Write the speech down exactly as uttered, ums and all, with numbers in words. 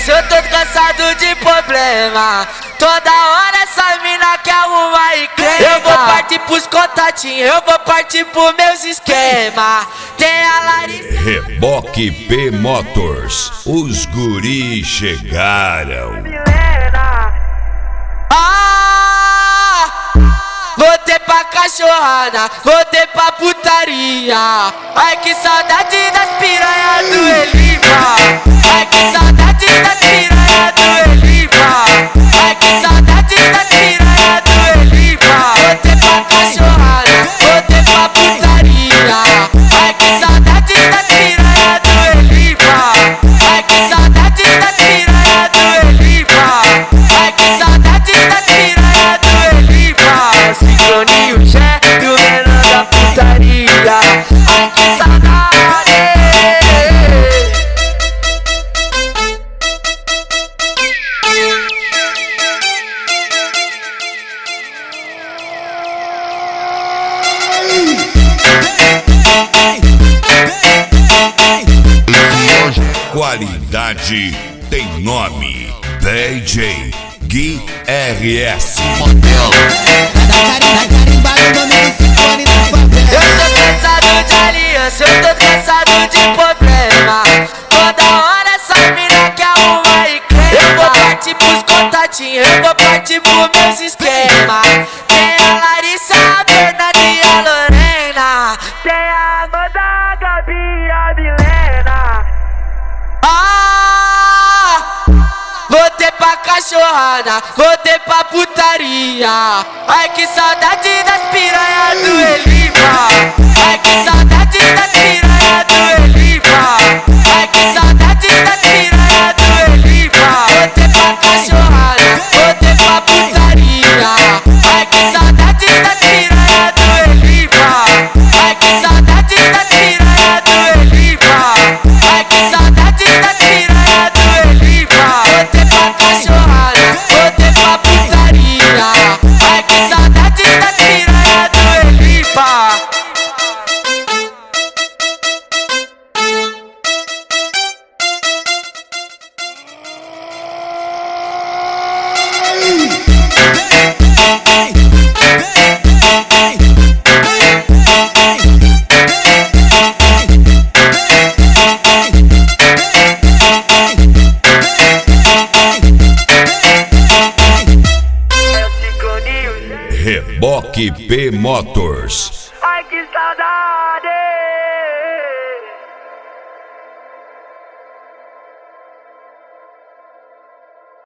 aliança, eu tô cansado de problema. Toda hora essa mina quer arrumar encrenca. Eu vou partir pros contatinhos, eu vou partir pros meus esquemas. Tem a Larissa. Reboque P Motors, os guris chegaram. Ah, voltei pra cachorrada, voltei pra putaria. Ai que saudade das piranhas do Elipa. Ai que saudade das piranhas do Elipa. Ai que saudade das piranhas do Elipa. Voltei pra cachorrada, voltei pra putaria. Ai que saudade das piranhas do Elipa. Ai que saudade das piranhas do Elipa. Ai que saudade das piranhas do Elipa. Sincroninho Jé e o menor da putaria. Ai que saudade. Qualidade tem nome. D J Gui R S. Eu tô cansado de aliança, eu tô cansado de problema. Toda hora essa mina quer arrumar encrenca. Eu vou partir pros contatinhos, eu vou partir pros meus esquemas. Tem a Larissa, a Fernanda e a Lorena. Tem a Amanda, a Gabi e a Milena. Ah, voltei pra cachorrada, voltei pra putaria. Ai que saudade das piranhas do Elipa. Ai que saudade das piranhas do Elipa. Ai que saudade das piranhas do Elipa. Voltei pra cachorrada, voltei pra putaria. Ai que saudade das piranhas do Elipa. Ai que saudade das piranhas do Elipa. Ai que saudade das piranhas do Elipa. Voltei pra cachorrada, voltei pra putaria. Ai que saudade das piranhas do Elipa. Reboque P Motors,